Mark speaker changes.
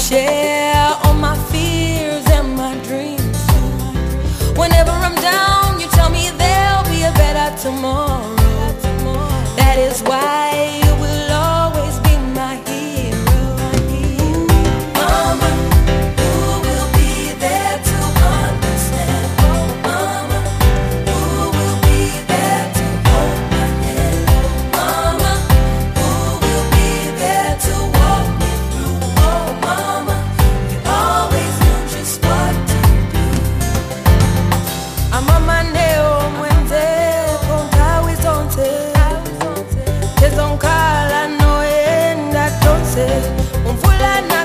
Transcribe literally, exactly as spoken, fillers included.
Speaker 1: share all my fears and my dreams. Whenever I'm down, you tell me there'll be a better tomorrow. That is why you will always be my hero. Mama, who will be there to understand? Oh, mama, who will be there to hold my hand? Mama, who will be there to walk me through? Oh, mama, you always knew just what to do. I'm on my nail, un fulano